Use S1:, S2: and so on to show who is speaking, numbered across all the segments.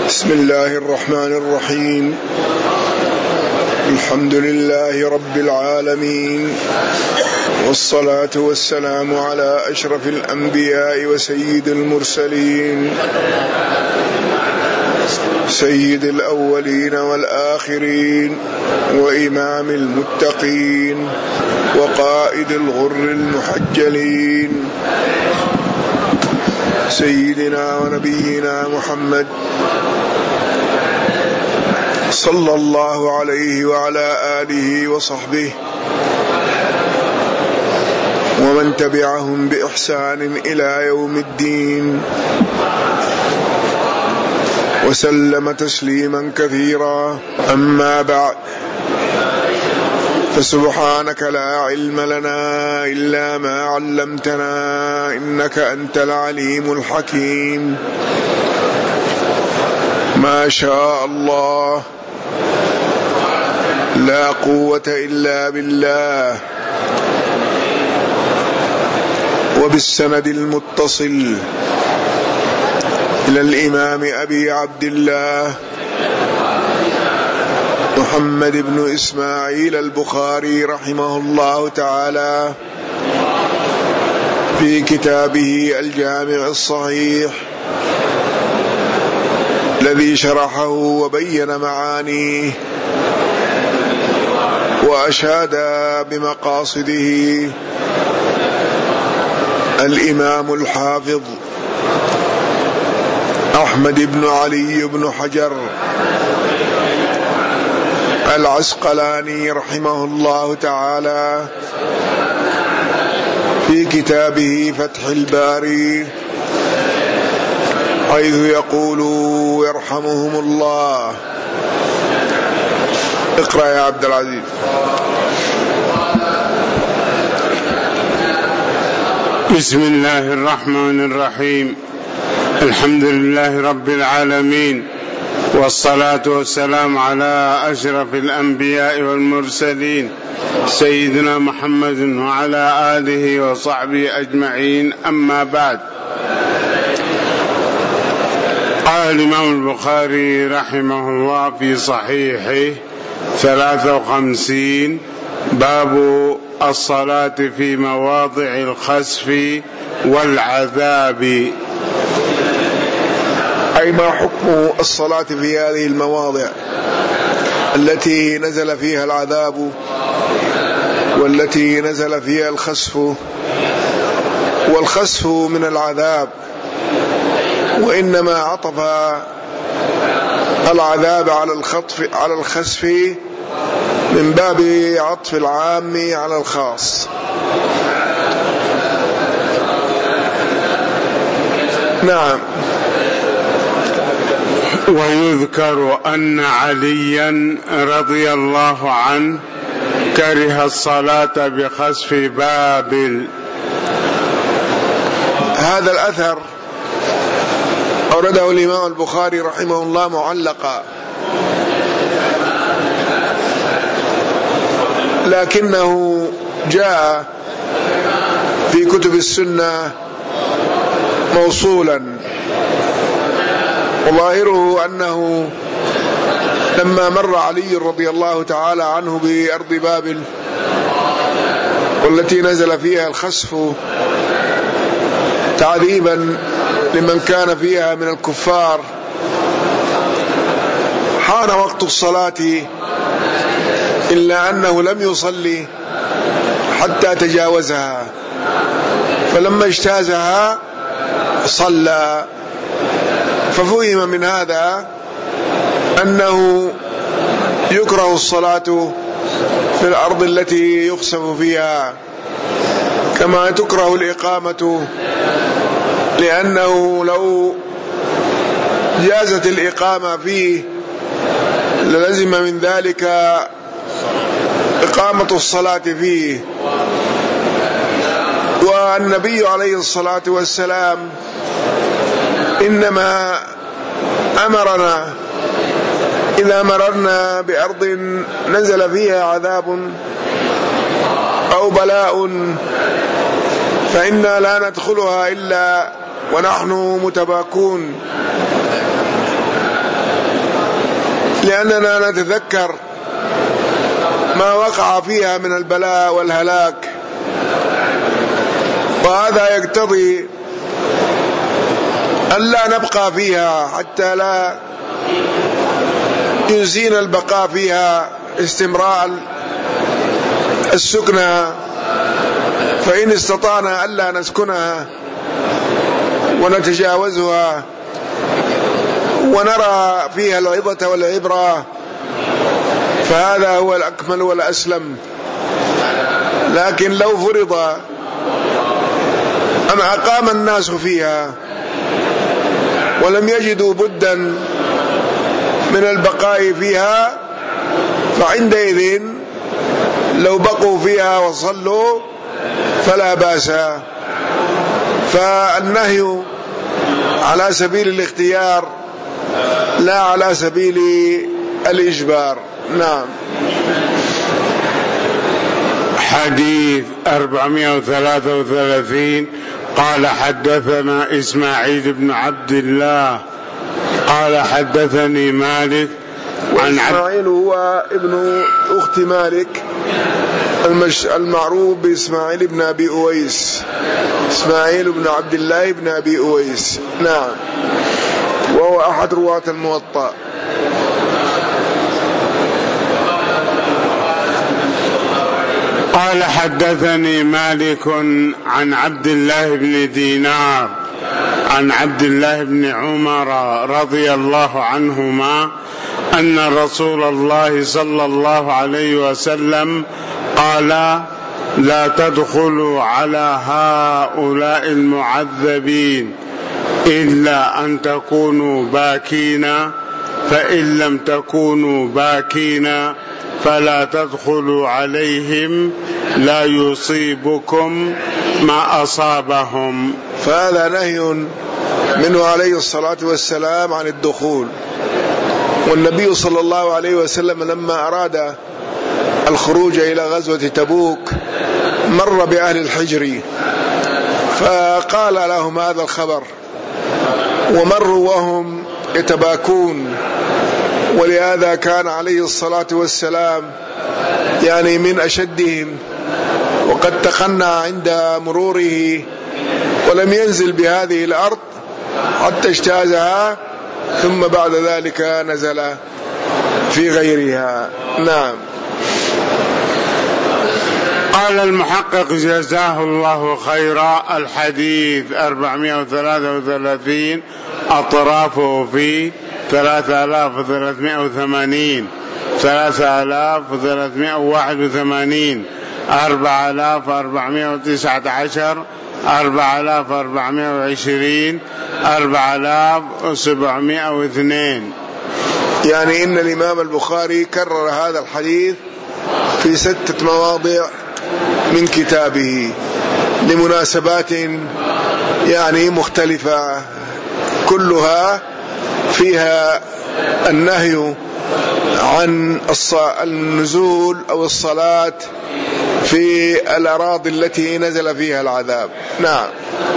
S1: بسم الله الرحمن الرحيم. الحمد لله رب العالمين، والصلاة والسلام على أشرف الأنبياء وسيد المرسلين، سيد الأولين والآخرين، وإمام المتقين، وقائد الغر المحجلين، سيدنا ونبينا محمد صلى الله عليه وعلى آله وصحبه ومن تبعهم بإحسان إلى يوم الدين، وسلم تسليما كثيرا. أما بعد، فسبحانك لا علم لنا إلا ما علمتنا، إنك أنت العليم الحكيم. ما شاء الله، لا قوة إلا بالله. وبالسند المتصل إلى الإمام أبي عبد الله محمد بن إسماعيل البخاري رحمه الله تعالى في كتابه الجامع الصحيح الذي شرحه وبين معانيه وأشاد بمقاصده الإمام الحافظ أحمد بن علي بن حجر العسقلاني رحمه الله تعالى في كتابه فتح الباري، حيث يقول يرحمهم الله. اقرأ يا عبد العزيز.
S2: بسم الله الرحمن الرحيم. الحمد لله رب العالمين، والصلاة والسلام على أشرف الأنبياء والمرسلين سيدنا محمد وعلى آله وصحبه أجمعين. أما بعد، قال الإمام البخاري رحمه الله في صحيحه 53: باب الصلاة في مواضع الخسف والعذاب.
S1: أي ما حكم الصلاة في هذه المواضع التي نزل فيها العذاب والتي نزل فيها الخسف. والخسف من العذاب، وإنما عطف العذاب على الخسف من باب عطف العام على الخاص. نعم.
S2: ويذكر أن عليا رضي الله عنه كره الصلاة بخسف بابل.
S1: هذا الأثر أورده الإمام البخاري رحمه الله معلقا، لكنه جاء في كتب السنة موصولا، وظاهره أنه لما مر علي رضي الله تعالى عنه بأرض بابل والتي نزل فيها الخسف تعذيبا لمن كان فيها من الكفار، حان وقت الصلاة إلا أنه لم يصلي حتى تجاوزها، فلما اجتازها صلى. ففهم من هذا أنه يكره الصلاة في الأرض التي يخسف فيها، كما تكره الإقامة، لأنه لو جازت الإقامة فيه للزم من ذلك إقامة الصلاة فيه. والنبي عليه الصلاة والسلام إنما أمرنا إذا مررنا بأرض نزل فيها عذاب أو بلاء فإنا لا ندخلها إلا ونحن متباكون، لأننا نتذكر ما وقع فيها من البلاء والهلاك، وهذا يقتضي ألا نبقى فيها حتى لا ينسينا البقاء فيها استمرار السكنى، فإن استطعنا ألا نسكنها ونتجاوزها ونرى فيها العظة والعبرة فهذا هو الأكمل والأسلم. لكن لو فرض أن أقام الناس فيها ولم يجدوا بدا من البقاء فيها فعندئذ لو بقوا فيها وصلوا فلا بأس، فالنهي على سبيل الاختيار لا على سبيل الإجبار. نعم.
S2: حديث 433 قال حدثنا إسماعيل بن عبد الله قال حدثني مالك عن
S1: إسماعيل هو ابن أخت مالك المعروف بإسماعيل بن أبي أويس، إسماعيل بن عبد الله بن أبي أويس. نعم، وهو أحد رواة الموطأ.
S2: قال حدثني مالك عن عبد الله بن دينار عن عبد الله بن عمر رضي الله عنهما أن رسول الله صلى الله عليه وسلم قال: لا تدخلوا على هؤلاء المعذبين إلا أن تكونوا باكين، فإن لم تكونوا باكين فلا تدخلوا عليهم لا يصيبكم ما أصابهم.
S1: فهذا نهي منه عليه الصلاة والسلام عن الدخول. والنبي صلى الله عليه وسلم لما أراد الخروج إلى غزوة تبوك مر بأهل الحجر فقال لهم هذا الخبر، ومروا وهم يتباكون، ولهذا كان عليه الصلاة والسلام يعني من أشدهم، وقد تقنى عند مروره ولم ينزل بهذه الأرض حتى اجتازها، ثم بعد ذلك نزل في غيرها. نعم.
S2: قال المحقق جزاه الله خيرا: الحديث 433 أطرافه في 3380 3381 4419 4420 4702.
S1: يعني إن الإمام البخاري كرر هذا الحديث في 6 مواضع من كتابه لمناسبات يعني مختلفة، كلها فيها النهي عن النزول أو الصلاة في الأراضي التي نزل فيها العذاب. نعم.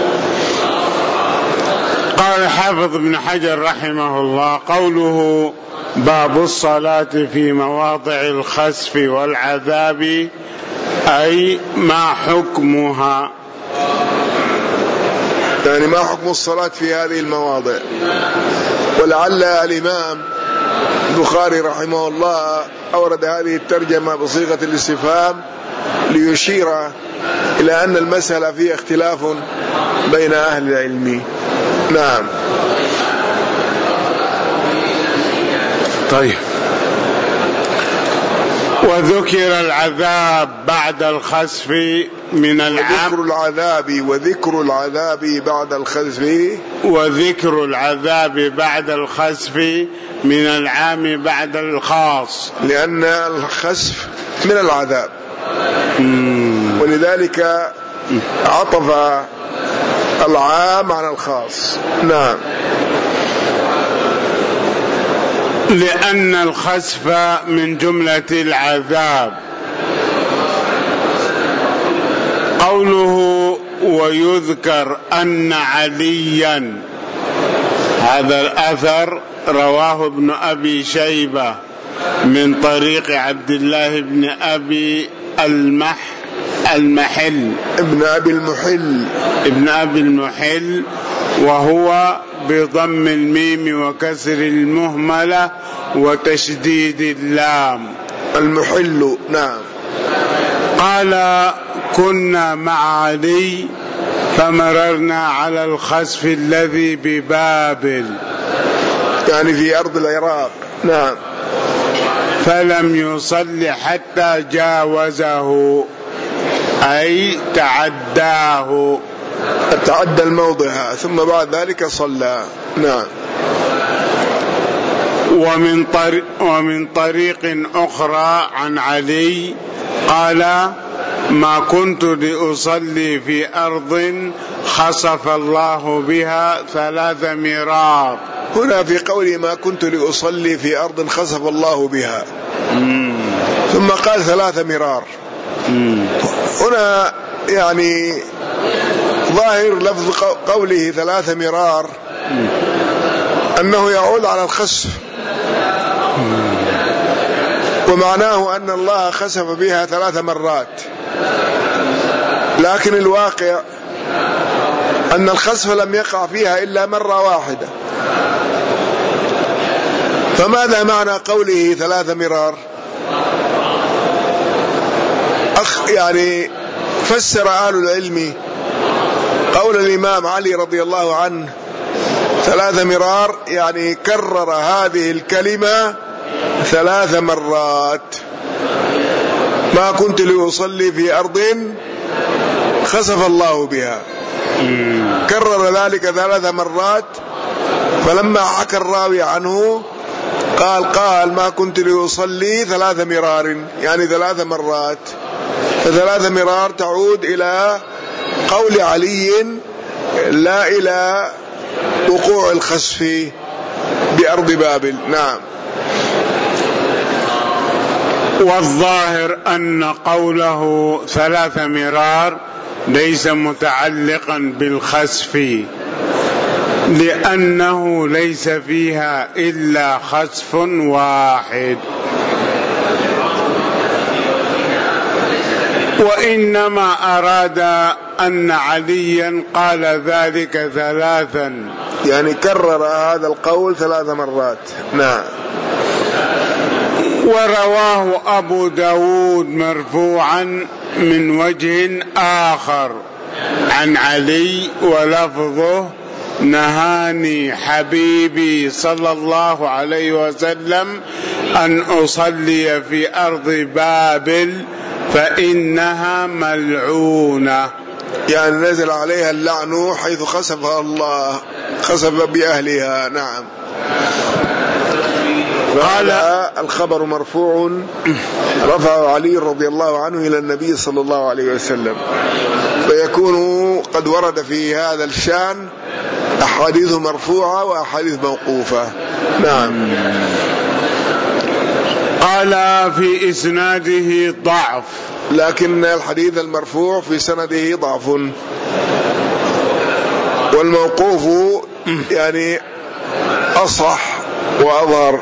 S2: قال حافظ ابن حجر رحمه الله: قوله باب الصلاة في مواضع الخسف والعذاب أي ما حكمها،
S1: يعني ما حكم الصلاة في هذه المواضع. ولعل الإمام البخاري رحمه الله أورد هذه الترجمة بصيغة الاستفهام ليشير إلى أن المسألة فيها اختلاف بين أهل العلم. نعم.
S2: طيب. وذكر العذاب بعد الخسف من العام،
S1: وذكر العذاب بعد الخسف،
S2: وذكر العذاب بعد الخسف من العام بعد الخاص،
S1: لأن الخسف من العذاب ولذلك عطف العام عن الخاص. نعم.
S2: لأن الخسف من جملة العذاب. قوله ويذكر أن عليا، هذا الأثر رواه ابن أبي شيبة من طريق عبد الله بن أبي المحل ابن أبي المحل، وهو بضم الميم وكسر المهملة وتشديد اللام
S1: المحل. نعم.
S2: قال: كنا مع علي فمررنا على الخسف الذي ببابل،
S1: يعني في أرض العراق. نعم.
S2: فلم يصل حتى جاوزه، أي تعداه،
S1: تعدى الموضع، ثم بعد ذلك صلى. نعم.
S2: ومن طريق أخرى عن علي قال: ما كنت لأصلي في أرض خسف الله بها 3 مرار.
S1: هنا في قوله ما كنت لأصلي في أرض خسف الله بها، ثم قال 3 مرار. هنا يعني ظاهر لفظ قوله 3 مرار أنه يعود على الخسف، ومعناه أن الله خسف بها 3 مرات، لكن الواقع أن الخسف لم يقع فيها إلا مرة واحدة. فماذا معنى قوله 3 مرار؟ يعني فسر أهل العلم قول الإمام علي رضي الله عنه 3 مرار، يعني كرر هذه الكلمة 3 مرات. ما كنت لأصلي في أرض خسف الله بها، كرر ذلك 3 مرات. فلما حكى الراوي عنه قال ما كنت لأصلي 3 مرار، يعني 3 مرات. ف3 مرار تعود إلى قول علي لا إلى وقوع الخسف بأرض بابل. نعم.
S2: والظاهر أن قوله 3 مرار ليس متعلقا بالخسف، لأنه ليس فيها إلا خسف واحد، وإنما أراد أن عليا قال ذلك 3،
S1: يعني كرر هذا القول 3 مرات. نعم.
S2: ورواه أبو داود مرفوعا من وجه آخر عن علي، ولفظه: نهاني حبيبي صلى الله عليه وسلم أن أصلي في أرض بابل فإنها ملعونة،
S1: يعني نزل عليها اللعن حيث خسفها الله، خسف بأهلها. نعم. قال الخبر مرفوع رفعه علي رضي الله عنه إلى النبي صلى الله عليه وسلم، فيكون قد ورد في هذا الشان أحاديث مرفوعة وأحاديث موقوفة. نعم.
S2: قال في إسناده ضعف،
S1: لكن الحديث المرفوع في سنده ضعف، والموقوف يعني أصح وأظهر.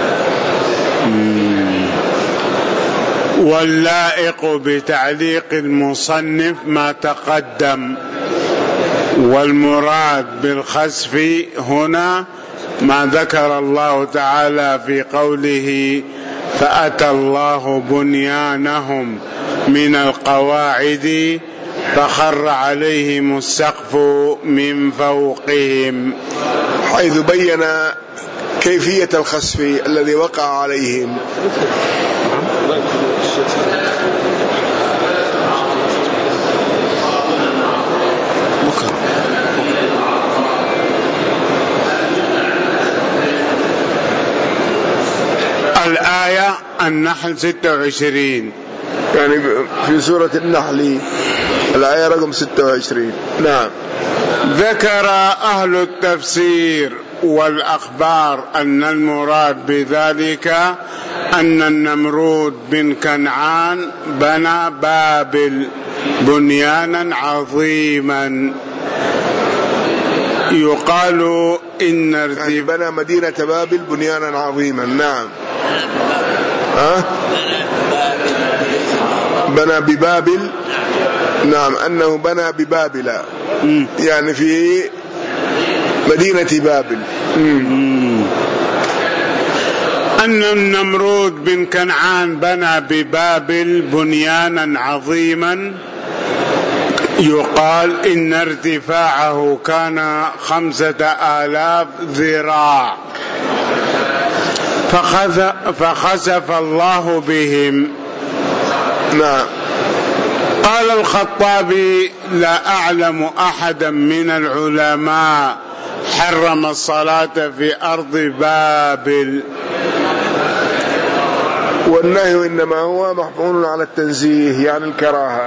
S2: واللائق بتعليق المصنف ما تقدم، والمراد بالخسف هنا ما ذكر الله تعالى في قوله: فأتى الله بنيانهم من القواعد فخر عليهم السقف من فوقهم،
S1: حيث بين كيفية الخسف الذي وقع عليهم.
S2: الآية النحل 26،
S1: يعني في سورة النحل الآية رقم 26. نعم.
S2: ذكر أهل التفسير والأخبار أن المراد بذلك أن النمرود بن كنعان بنى بابل بنيانا عظيما يقال إن
S1: يعني بنى مدينة بابل بنيانا عظيما. نعم. بنى ببابل. نعم، أنه بنى ببابل يعني في مدينة بابل.
S2: أن النمرود بن كنعان بنى ببابل بنيانا عظيما، يقال إن ارتفاعه كان 5000 ذراع، فخسف الله بهم.
S1: نعم.
S2: قال الخطابي: لا أعلم أحدا من العلماء حرم الصلاة في أرض بابل.
S1: والنهي إنما هو محمول على التنزيه، يعني الكراهة.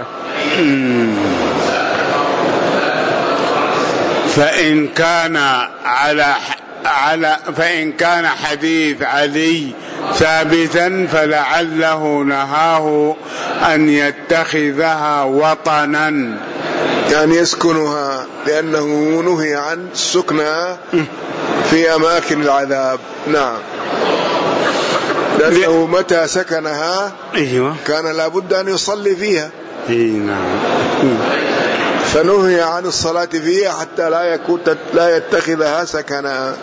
S2: فإن كان حديث علي ثابتا فلعله نهاه أن يتخذها وطنا،
S1: يعني يسكنها، لأنه نهي عن السكنى في أماكن العذاب. نعم، لأنه متى سكنها كان لابد أن يصلي فيها.
S2: نعم.
S1: فنهي عن الصلاة فيها حتى لا يتخذها سكنا،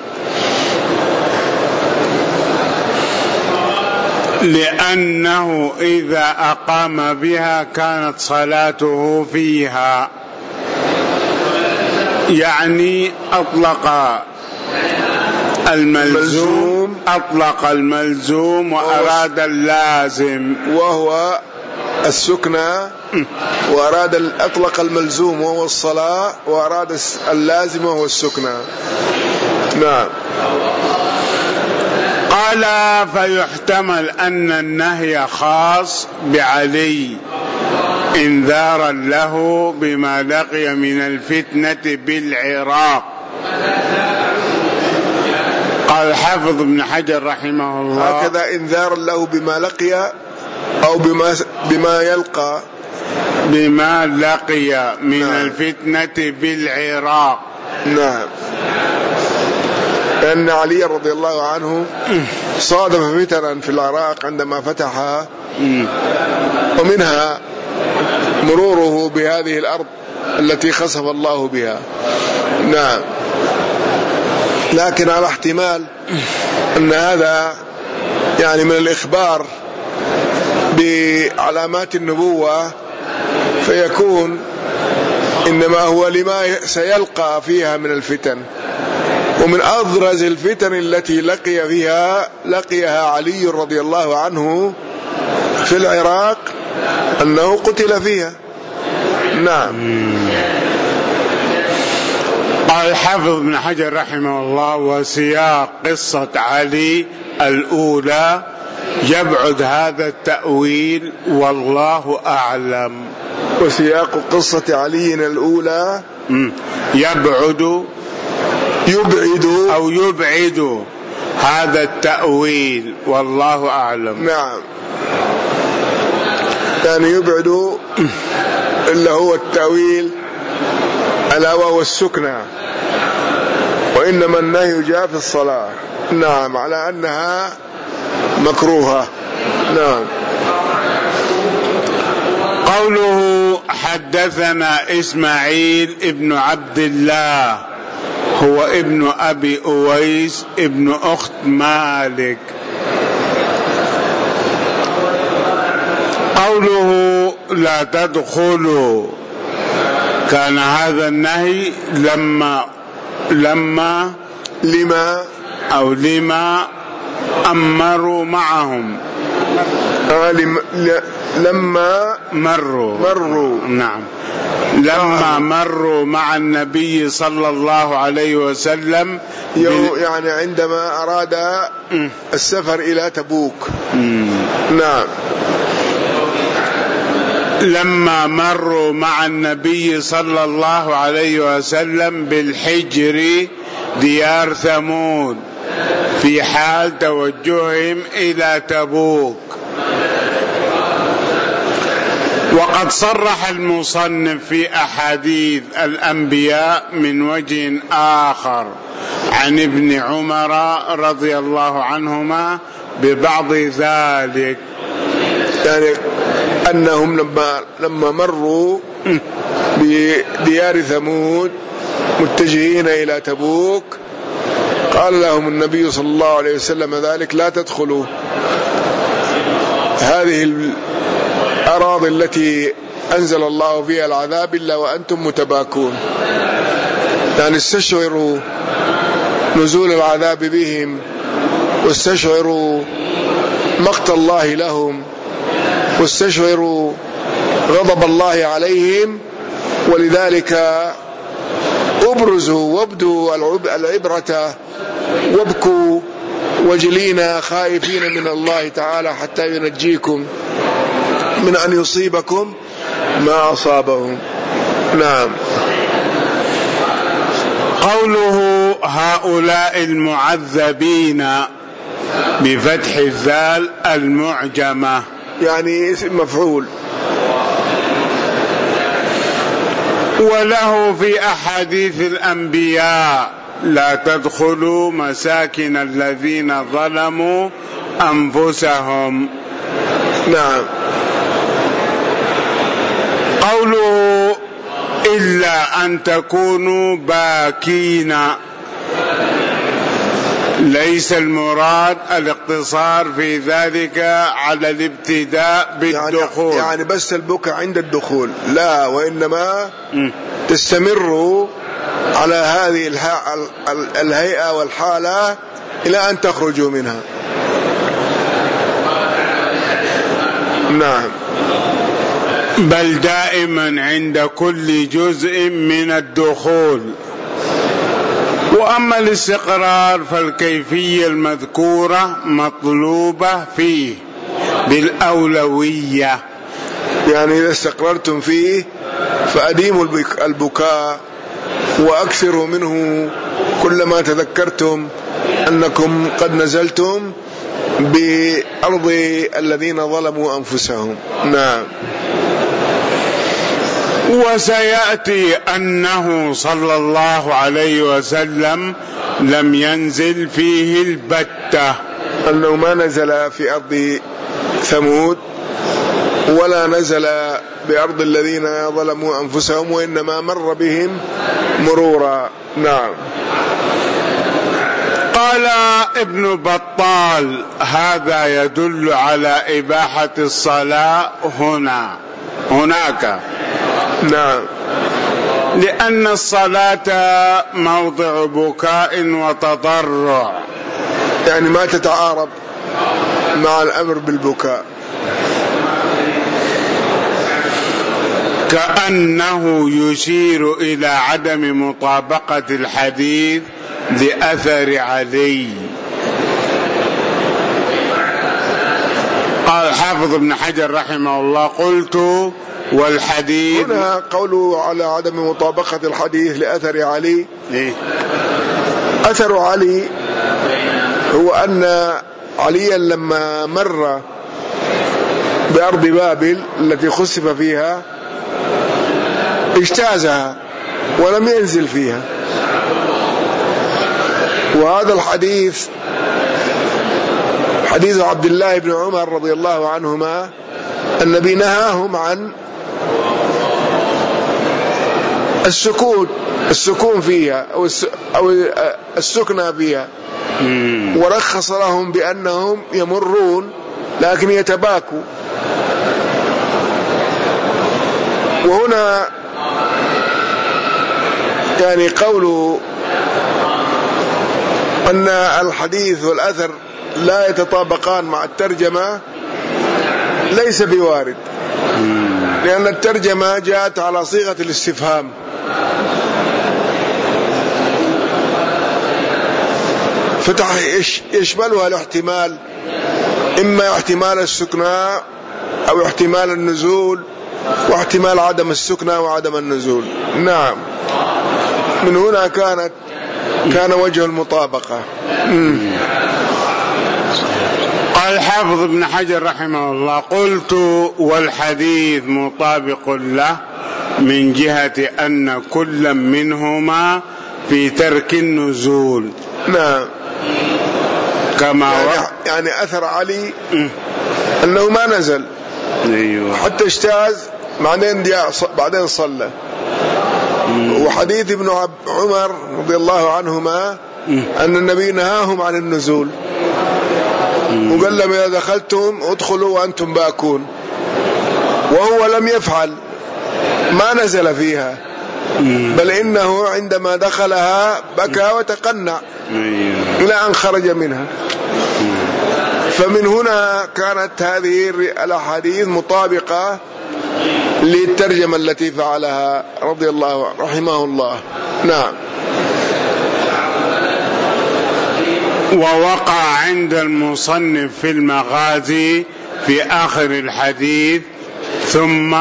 S2: لأنه إذا أقام بها كانت صلاته فيها، يعني أطلق الملزوم وأراد اللازم،
S1: وهو السكنى، وأراد أطلق الملزوم وهو الصلاة، وأراد اللازم وهو السكنى. نعم.
S2: قال: فيحتمل أن النهي خاص بعلي إنذارا له بما لقي من الفتنة بالعراق. قال الحافظ ابن حجر رحمه الله:
S1: هكذا إنذارا له بما لقي أو بما يلقى،
S2: بما لقي من نعم. الفتنة بالعراق.
S1: نعم. لأن علي رضي الله عنه صادف فتنا في العراق عندما فتحها، ومنها مروره بهذه الأرض التي خسف الله بها. نعم. لكن على احتمال أن هذا يعني من الإخبار بعلامات النبوة، فيكون إنما هو لما سيلقى فيها من الفتن. ومن أبرز الفتن التي لقيها علي رضي الله عنه في العراق أنه قتل فيها. نعم.
S2: قال الحافظ ابن حجر رحمه الله: وسياق قصة علي الأولى يبعد هذا التأويل والله أعلم.
S1: وسياق قصة علي الأولى
S2: يبعد هذا التأويل والله أعلم.
S1: نعم. يعني يبعد إلا هو التأويل ألا وهو السكنى، وإنما النهي جاء في الصلاة. نعم، على أنها مكروهة. نعم.
S2: قوله: حدثنا إسماعيل ابن عبد الله هو ابن أبي أويس ابن أخت مالك. قوله: لا تدخلوا، كان هذا النهي لما أمروا معهم،
S1: لما
S2: مروا. نعم. لما مروا مع النبي صلى الله عليه وسلم،
S1: يعني عندما أراد السفر إلى تبوك. نعم.
S2: لما مروا مع النبي صلى الله عليه وسلم بالحجر ديار ثمود في حال توجههم إلى تبوك. وقد صرح المصنف في أحاديث الأنبياء من وجه آخر عن ابن عمر رضي الله عنهما ببعض ذلك،
S1: يعني أنهم لما مروا بديار ثمود متجهين إلى تبوك قال لهم النبي صلى الله عليه وسلم ذلك: لا تدخلوا هذه الأراضي التي أنزل الله فيها العذاب إلا وأنتم متباكون، يعني استشعروا نزول العذاب بهم واستشعروا مقت الله لهم واستشعروا غضب الله عليهم، ولذلك ابرزوا وابدوا العبرة وابكوا وجلين خائفين من الله تعالى حتى ينجيكم من أن يصيبكم ما أصابهم. نعم.
S2: قوله هؤلاء المعذبين بفتح الذال المعجمة،
S1: يعني اسم مفعول.
S2: وله في أحاديث الأنبياء: لا تدخلوا مساكن الذين ظلموا أنفسهم.
S1: نعم.
S2: قوله إلا أن تكونوا باكين، ليس المراد الاقتصار في ذلك على الابتداء بالدخول،
S1: يعني بس البكاء عند الدخول، لا، وإنما تستمروا على هذه الهيئة والحالة إلى أن تخرجوا منها. نعم.
S2: بل دائما عند كل جزء من الدخول. وأما الاستقرار فالكيفية المذكورة مطلوبة فيه بالأولوية،
S1: يعني إذا استقررتم فيه فأديموا البكاء وأكثروا منه كلما تذكرتم أنكم قد نزلتم بأرض الذين ظلموا أنفسهم. نعم.
S2: وسيأتي أنه صلى الله عليه وسلم لم ينزل فيه البتة،
S1: أنه ما نزل في أرض ثمود ولا نزل بأرض الذين ظلموا أنفسهم، وإنما مر بهم مرورا. نعم.
S2: قال ابن بطال: هذا يدل على إباحة الصلاة هناك.
S1: نعم.
S2: لأن الصلاة موضع بكاء وتضرع،
S1: يعني ما تتعارض مع الأمر بالبكاء.
S2: كأنه يشير إلى عدم مطابقة الحديث لأثر علي. قال حافظ ابن حجر رحمه الله: قلت والحديث.
S1: هنا قوله على عدم مطابقة الحديث لأثر علي. أثر علي هو أن عليا لما مر بأرض بابل التي خسف فيها اجتازها ولم ينزل فيها، وهذا الحديث حديث عبد الله بن عمر رضي الله عنهما، النبي نهاهم عن السكون فيها أو السكنى فيها، ورخص لهم بأنهم يمرون لكن يتباكوا. وهنا يعني قوله أن الحديث والأثر لا يتطابقان مع الترجمة ليس بوارد، لأن الترجمة جاءت على صيغة الاستفهام، يشملها الاحتمال، إما احتمال السكنى أو احتمال النزول واحتمال عدم السكنى وعدم النزول. نعم. من هنا كان وجه المطابقة.
S2: قال حافظ ابن حجر رحمه الله: قلت والحديث مطابق له من جهة أن كل منهما في ترك النزول.
S1: نعم.
S2: كما
S1: يعني أثر علي أنه ما نزل.
S2: أيوة.
S1: حتى اجتاز بعدين صلى. وحديث ابن عمر رضي الله عنهما أن النبي نهاهم عن النزول وقال لهم إذا دخلتم ادخلوا وأنتم باكون، وهو لم يفعل، ما نزل فيها، بل إنه عندما دخلها بكى وتقنع إلى أن خرج منها. فمن هنا كانت هذه الأحاديث مطابقة للترجمة التي فعلها رضي الله رحمه الله. نعم.
S2: ووقع عند المصنف في المغازي في آخر الحديث: ثم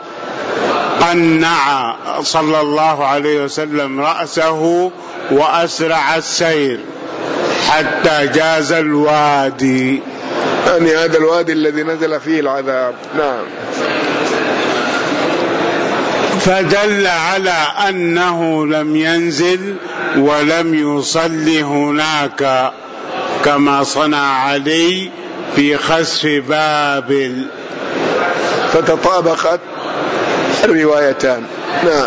S2: قنع صلى الله عليه وسلم رأسه وأسرع السير حتى جاز الوادي،
S1: يعني هذا الوادي الذي نزل فيه العذاب. نعم.
S2: فدل على أنه لم ينزل ولم يصلي هناك كما صنع علي في خسف بابل.
S1: فتطابقت الروايتان. نعم.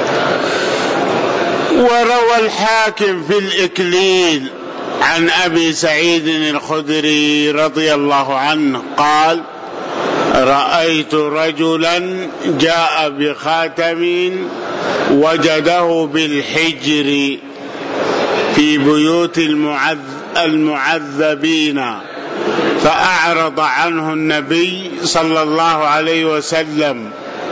S2: وروى الحاكم في الإكليل عن أبي سعيد الخدري رضي الله عنه قال: رأيت رجلا جاء بخاتم وجده بالحجر في بيوت المعذبين، فأعرض عنه النبي صلى الله عليه وسلم،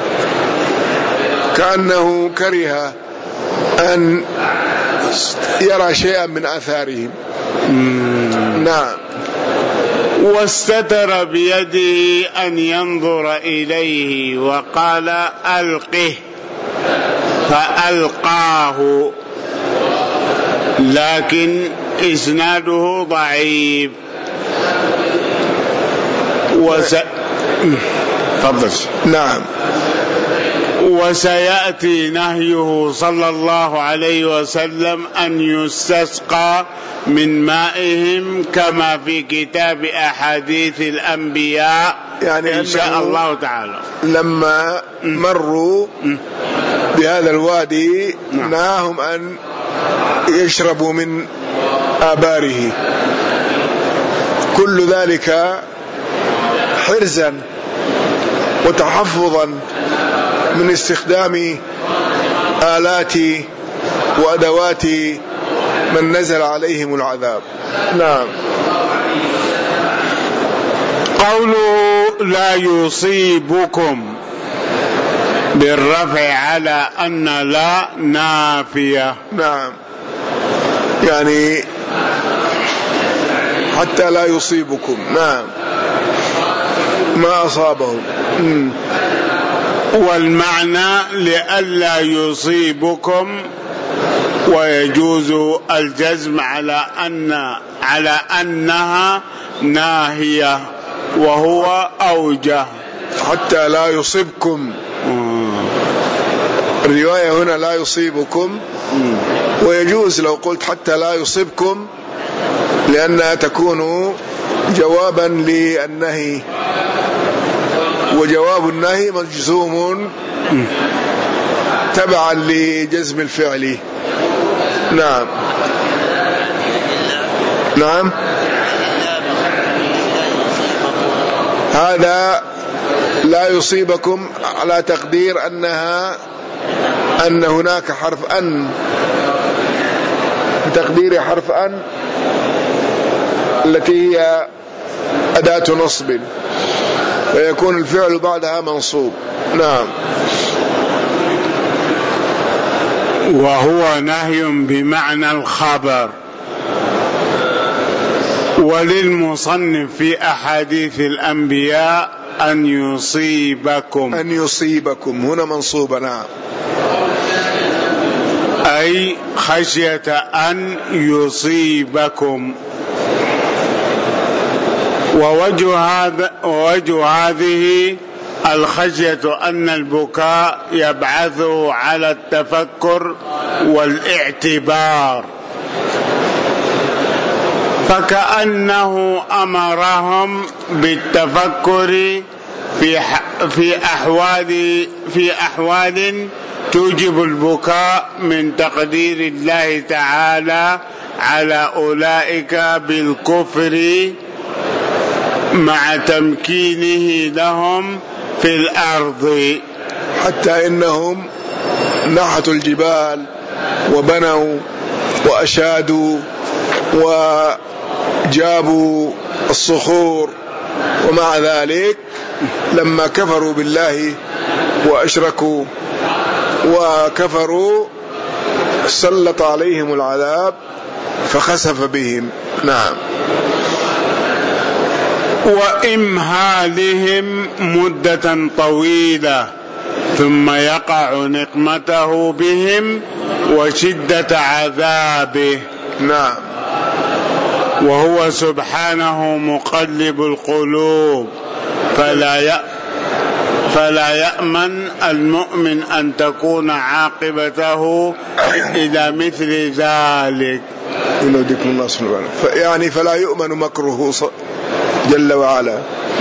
S1: كأنه كره أن يرى شيئا من آثارهم. نعم.
S2: واستتر بيده أن ينظر إليه وقال: ألقه، فألقاه، لكن إسناده ضعيف. تفضل.
S1: نعم.
S2: وسيأتي نهيه صلى الله عليه وسلم أن يستسقى من مائهم كما في كتاب أحاديث الأنبياء، يعني إن شاء الله تعالى.
S1: لما مروا بهذا الوادي نهاهم أن يشربوا من آباره، كل ذلك حرزا وتحفظا من استخدام آلات وأدوات من نزل عليهم العذاب. نعم.
S2: قوله لا يصيبكم بالرفع على أن لا نافية.
S1: نعم، يعني حتى لا يصيبكم. نعم، ما أصابهم.
S2: والمعنى لئلا يصيبكم، ويجوز الجزم على أنها ناهية، وهو أوجه.
S1: حتى لا يصيبكم، الرواية هنا لا يصيبكم، ويجوز لو قلت حتى لا يصيبكم لأنها تكون جوابا للنهي، وجواب النهي مجزوم تبعا لجزم الفعل. نعم. نعم، هذا لا يصيبكم على تقدير أن هناك حرف أن، بتقدير حرف أن التي هي أداة نصب، فيكون الفعل بعدها منصوب. نعم.
S2: وهو نهي بمعنى الخبر. وللمصنف في أحاديث الأنبياء أن يصيبكم،
S1: أن يصيبكم هنا منصوبة. نعم،
S2: أي خشية أن يصيبكم. ووجه هذه الخشية أن البكاء يبعثه على التفكر والاعتبار، فكأنه أمرهم بالتفكر في أحوال توجب البكاء من تقدير الله تعالى على أولئك بالكفر مع تمكينه لهم في الأرض،
S1: حتى إنهم نحتوا الجبال وبنوا وأشادوا وجابوا الصخور، ومع ذلك لما كفروا بالله وأشركوا وكفروا سلط عليهم العذاب فخسف بهم. نعم.
S2: وإمهالهم مدة طويلة ثم يقع نقمته بهم وشدة عذابه.
S1: نعم.
S2: وهو سبحانه مقلب القلوب، فلا يأمن المؤمن أن تكون عاقبته إلى مثل ذلك.
S1: يعني فلا يؤمن مكره جل وعلا.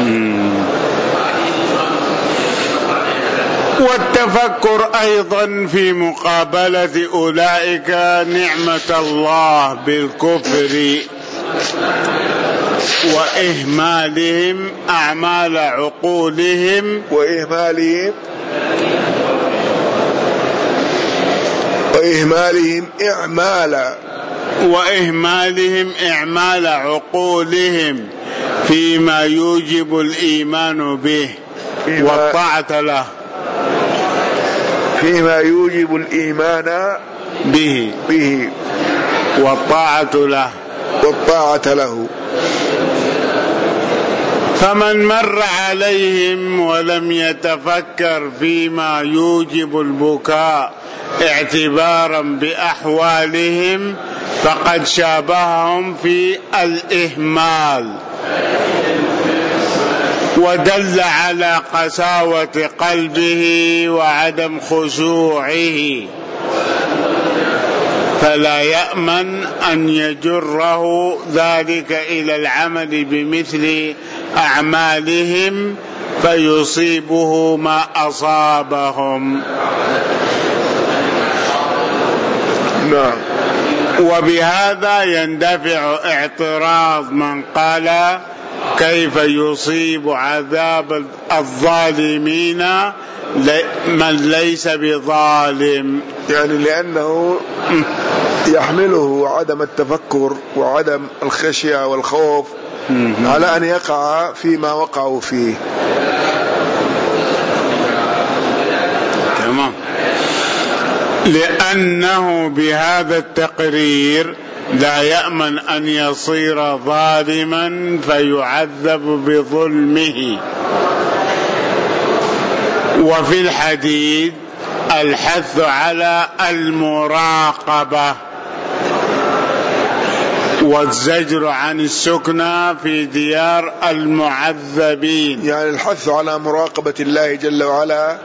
S2: والتفكر أيضا في مقابلة أولئك نعمة الله بالكفر وإهمالهم أعمال عقولهم وإهمالهم إعمال عقولهم فيما يوجب الإيمان به والطاعة له،
S1: فيما يوجب الإيمان به
S2: والطاعة له. فمن مر عليهم ولم يتفكر فيما يوجب البكاء اعتبارا بأحوالهم فقد شابههم في الإهمال، ودل على قساوة قلبه وعدم خشوعه، فلا يأمن أن يجره ذلك إلى العمل بمثل أعمالهم فيصيبه ما أصابهم.
S1: نعم.
S2: وبهذا يندفع اعتراض من قال كيف يصيب عذاب الظالمين من ليس بظالم،
S1: يعني لأنه يحمله عدم التفكر وعدم الخشية والخوف على أن يقع فيما وقعوا فيه.
S2: تمام. لأنه بهذا التقرير لا يأمن أن يصير ظالما فيعذب بظلمه. وفي الحديث الحث على المراقبة والزجر عن السكنى في ديار المعذبين،
S1: يعني الحث على مراقبة الله جل وعلا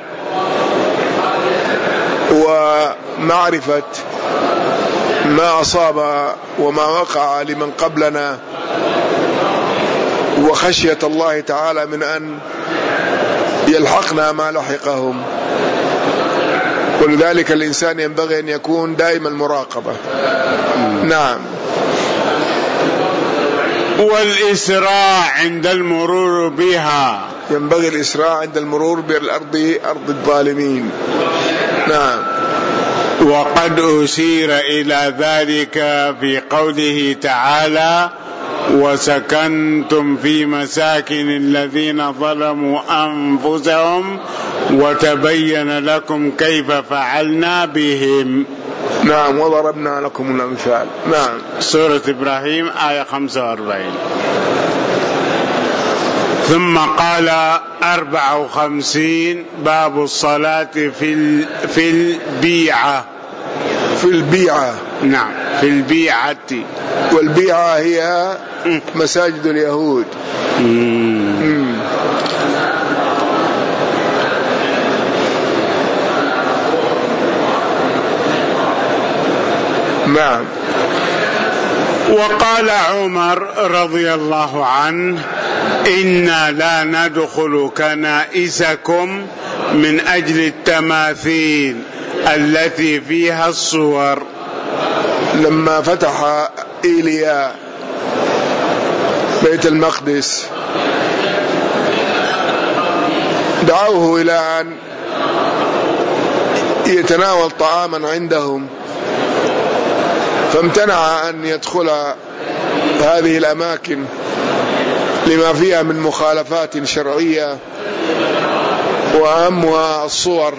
S1: ومعرفة ما أصاب وما وقع لمن قبلنا، وخشية الله تعالى من أن يلحقنا ما لحقهم. ولذلك الإنسان ينبغي أن يكون دائما المراقبة. نعم.
S2: والإسراع عند المرور بها،
S1: ينبغي الإسراع عند المرور بالأرض أرض الظالمين. نعم.
S2: وقد أشير إلى ذلك في قوله تعالى وسكنتم في مساكن الذين ظلموا أنفسهم وتبين لكم كيف فعلنا بهم.
S1: نعم. وضربنا لكم الأمثال. نعم.
S2: سورة إبراهيم آية 45. ثم قال 54 باب الصلاة في البيعة.
S1: في البيعة.
S2: نعم. في البيعة.
S1: والبيعة هي مساجد اليهود. نعم.
S2: وقال عمر رضي الله عنه: إنا لا ندخل كنائسكم من أجل التماثيل التي فيها الصور.
S1: لما فتح إيليا بيت المقدس دعوه إلى أن يتناول طعاما عندهم، فامتنع أن يدخل هذه الأماكن لما فيها من مخالفات شرعية، وأهمها الصور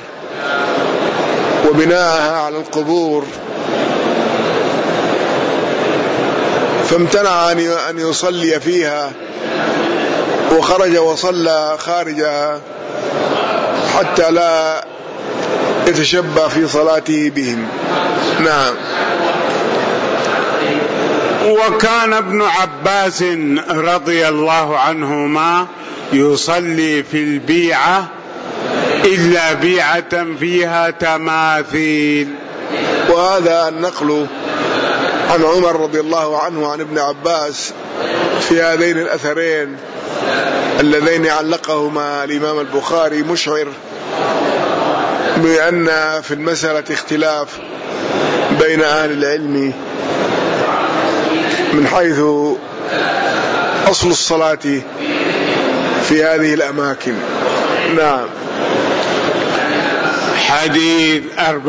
S1: وبناءها على القبور، فامتنع أن يصلي فيها، وخرج وصلى خارجها حتى لا يتشبه في صلاته بهم. نعم.
S2: وكان ابن عباس رضي الله عنهما يصلي في البيعة إلا بيعة فيها تماثيل.
S1: وهذا النقل عن عمر رضي الله عنه وعن ابن عباس في هذين الأثرين اللذين علقهما الإمام البخاري مشعر بأن في المسألة اختلاف بين أهل العلم من حيث أصل الصلاة في هذه الأماكن. نعم.
S2: حديث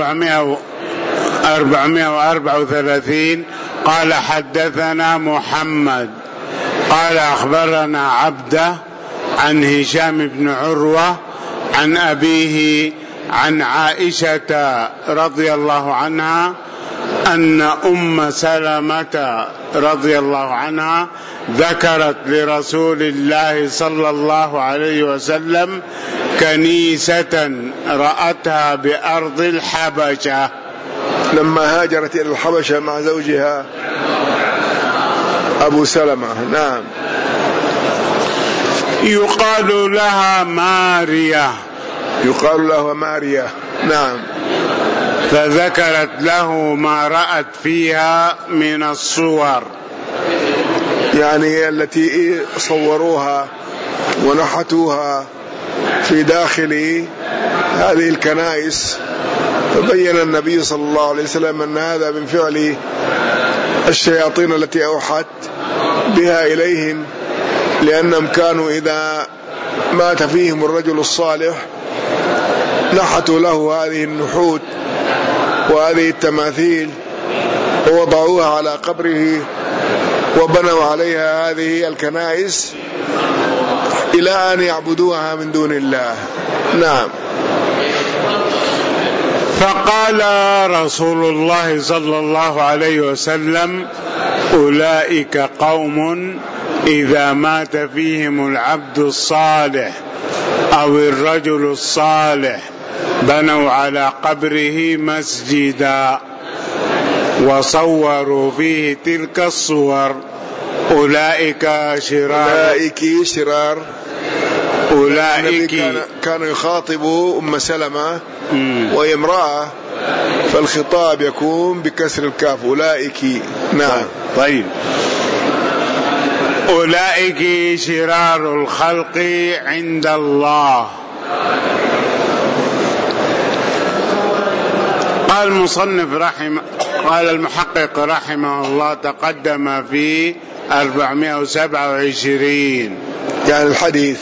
S2: 434 قال: حدثنا محمد قال أخبرنا عبده عن هشام بن عروة عن أبيه عن عائشة رضي الله عنها أن أم سلمة رضي الله عنها ذكرت لرسول الله صلى الله عليه وسلم كنيسة رأتها بأرض الحبشة
S1: لما هاجرت إلى الحبشة مع زوجها أبو سلمة. نعم.
S2: يقال لها ماريا.
S1: يقال لها ماريا. نعم.
S2: فذكرت له ما رأت فيها من الصور،
S1: يعني التي صوروها ونحتوها في داخل هذه الكنائس. فبين النبي صلى الله عليه وسلم أن هذا من فعل الشياطين التي أوحت بها إليهم، لأنهم كانوا إذا مات فيهم الرجل الصالح نحتوا له هذه النحوت وهذه التماثيل ووضعوها على قبره وبنوا عليها هذه الكنائس إلى أن يعبدوها من دون الله. نعم.
S2: فقال رسول الله صلى الله عليه وسلم: أولئك قوم إذا مات فيهم العبد الصالح أو الرجل الصالح بنوا على قبره مسجدا وصوروا فيه تلك الصور. أولئك شرار. أولئك
S1: كان يخاطب أم سلمة وهي امرأة، فالخطاب يكون بكسر الكاف أولئك. نعم.
S2: طيب. أولئك شرار الخلق عند الله. قال المحقق رحمه الله: تقدم في 427
S1: يعني الحديث.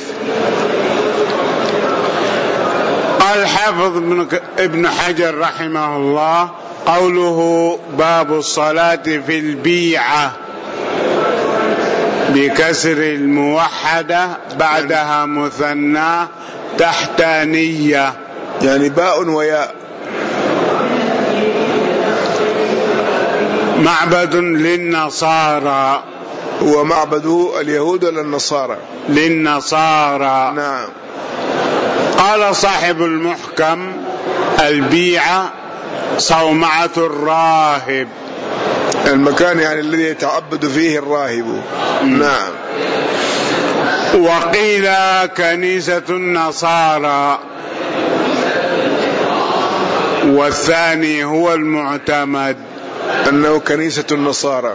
S2: قال الحافظ ابن حجر رحمه الله: قوله باب الصلاة في البيعة بكسر الموحدة بعدها مثنى تحتانية،
S1: يعني باء وياء.
S2: معبد للنصارى.
S1: هو معبد اليهود ولا النصارى؟
S2: للنصارى.
S1: نعم.
S2: قال صاحب المحكم: البيعة صومعة الراهب،
S1: المكان يعني الذي يتعبد فيه الراهب. نعم.
S2: وقيل كنيسة النصارى، والثاني هو المعتمد.
S1: أنه كنيسة النصارى.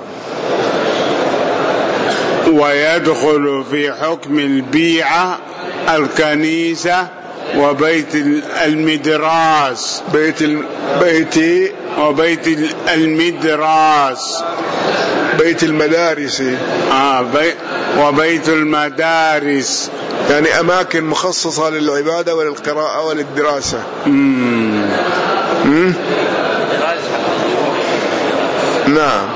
S2: ويدخل في حكم البيعة الكنيسة وبيت المدراس، وبيت المدراس،
S1: بيت المدارس،
S2: وبيت المدارس،
S1: يعني أماكن مخصصة للعبادة وللقراءة وللدراسة. نعم.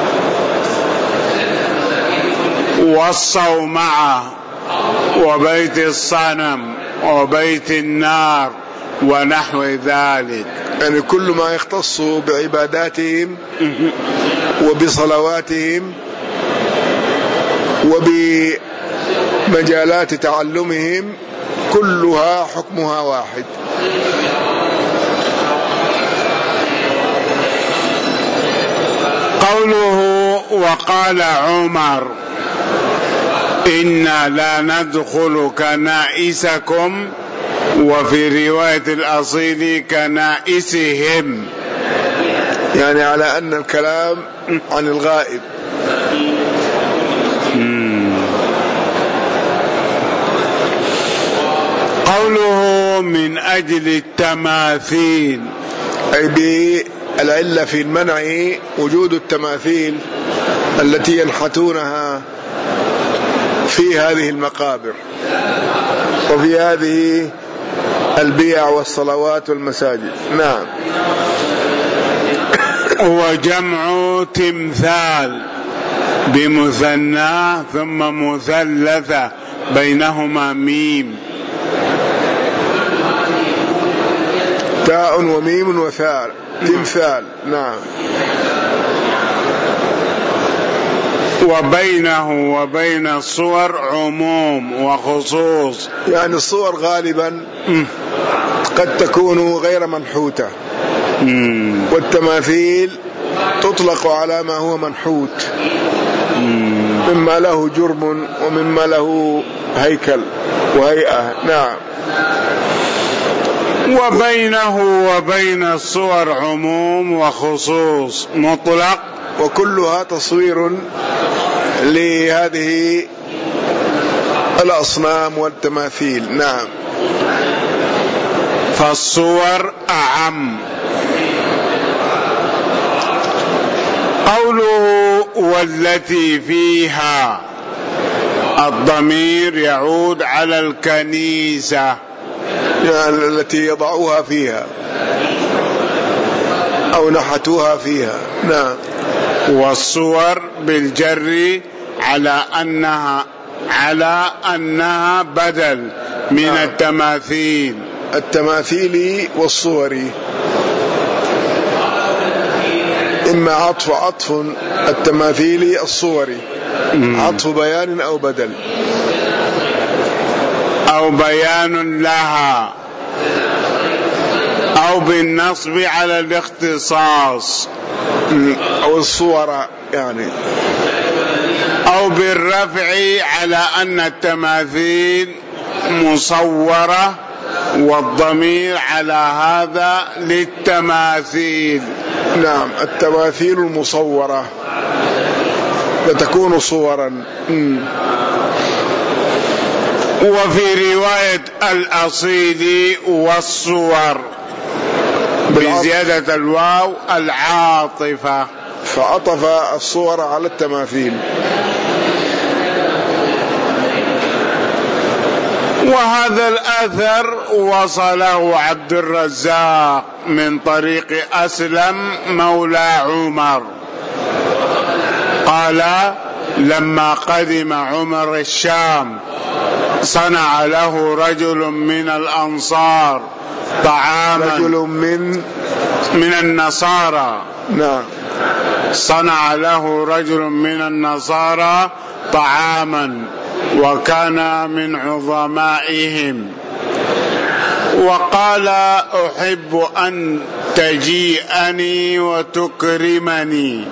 S2: والصومعة وبيت الصنم وبيت النار ونحو ذلك،
S1: يعني كل ما يختص بعباداتهم وبصلواتهم وبمجالات تعلمهم كلها حكمها واحد.
S2: قوله وقال عمر إنا لا ندخل كنائسكم، وفي رواية الأصيل كنائسهم،
S1: يعني على أن الكلام عن الغائب.
S2: قوله من أجل التماثيل،
S1: أي بالعلة في المنع وجود التماثيل التي ينحتونها في هذه المقابر وفي هذه البيع والصلوات والمساجد. نعم.
S2: وجمع تمثال بمثنى ثم مثلثة بينهما ميم،
S1: تاء وميم وثاء، تمثال. نعم.
S2: وبينه وبين الصور عموم وخصوص،
S1: يعني الصور غالبا قد تكون غير منحوتة، والتماثيل تطلق على ما هو منحوت مما له جرم ومما له هيكل وهيئة. نعم.
S2: وبينه وبين الصور عموم وخصوص مطلق،
S1: وكلها تصوير لهذه الأصنام والتماثيل. نعم.
S2: فالصور أعم. قوله والتي فيها، الضمير يعود على الكنيسة،
S1: يعني التي يضعوها فيها أو نحتوها فيها. نعم.
S2: والصور بالجر على أنها بدل من التماثيل،
S1: التماثيل والصور، إما عطف التماثيل الصور، عطف بيان أو بدل،
S2: أو بيان لها، أو بالنصب على الاختصاص،
S1: أو الصور يعني،
S2: أو بالرفع على أن التماثيل مصورة والضمير على هذا للتماثيل.
S1: نعم. التماثيل المصورة فتكون صورا.
S2: وفي رواية الأصيل والصور بزيادة الواو العاطفة،
S1: فعطف الصور على التماثيل.
S2: وهذا الأثر وصله عبد الرزاق من طريق أسلم مولى عمر قال لما قدم عمر الشام صنع له رجل من الأنصار طعاما،
S1: رجل
S2: من النصارى.
S1: نعم.
S2: صنع له رجل من النصارى طعاما وكان من عظمائهم، وقال أحب أن تجيئني وتكرمني،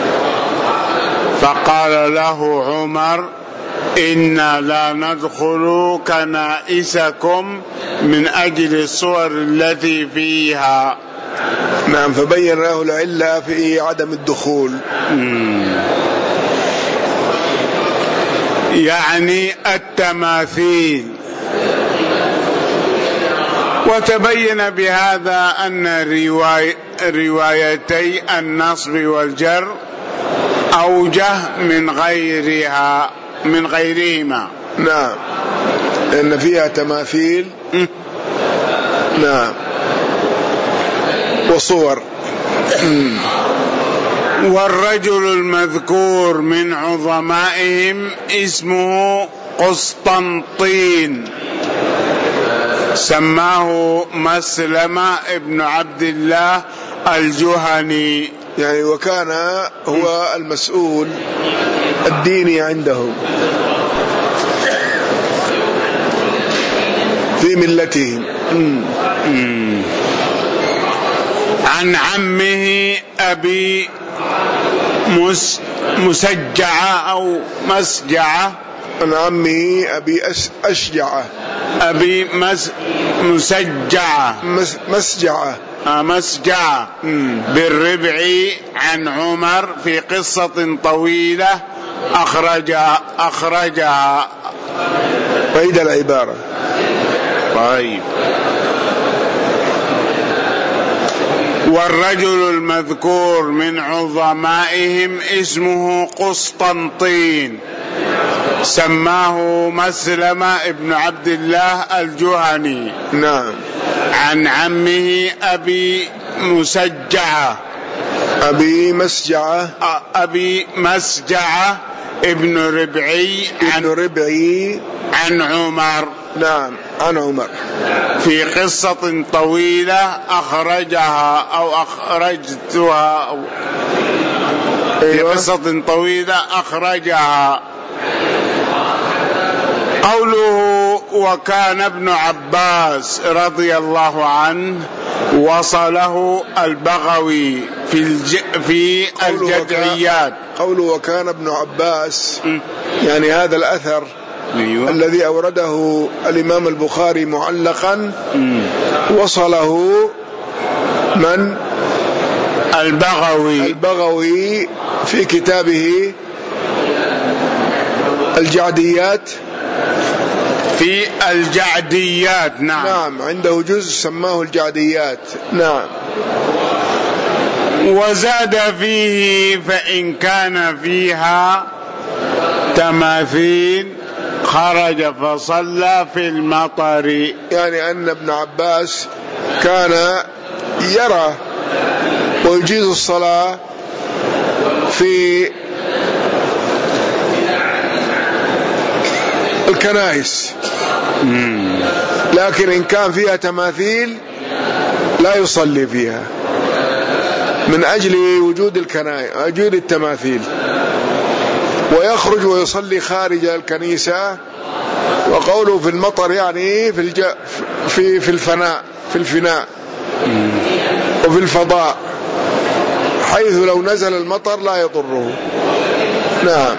S2: فقال له عمر إنا لا ندخل كنائسكم من أجل الصور التي فيها.
S1: نعم، فبين له العلة في عدم الدخول.
S2: يعني التماثيل. وتبين بهذا أن روايتي النصب والجر أوجه من غيرهما.
S1: نعم، لأن فيها تماثيل نعم وصور.
S2: والرجل المذكور من عظمائهم اسمه قسطنطين، سماه مسلمة ابن عبد الله الجهني،
S1: يعني وكان هو المسؤول الديني عندهم في ملتهم.
S2: عن عمه أبي مسجعة أو مسجعة،
S1: عن عمه أبي أشجعة،
S2: أبي مسجعة بالربعي عن عمر في قصة طويلة أخرجها.
S1: قيد العبارة.
S2: طيب. والرجل المذكور من عظمائهم اسمه قسطنطين، سماه مسلمة ابن عبد الله الجهني.
S1: نعم.
S2: عن عمه أبي مسجعة ابن ربعي عن عمر.
S1: نعم، عن عمر
S2: في قصة طويلة أخرجتها في قصة طويلة أخرجها. قوله وكان ابن عباس رضي الله عنه وصله البغوي في الجدعيات.
S1: قوله وكان ابن عباس يعني هذا الأثر الذي أورده الإمام البخاري معلقا وصله من؟ البغوي في كتابه الجعديات.
S2: في الجعديات.
S1: نعم، عنده جزء سماه الجعديات. نعم.
S2: وزاد فيه فإن كان فيها تماثيل خرج فصلى في المطر،
S1: يعني أن ابن عباس كان يرى ويجيز الصلاة في الكنائس، لكن إن كان فيها تماثيل لا يصلي فيها من أجل وجود التماثيل، ويخرج ويصلي خارج الكنيسة. وقوله في المطر يعني في الفناء وفي الفضاء، حيث لو نزل المطر لا يضره. نعم.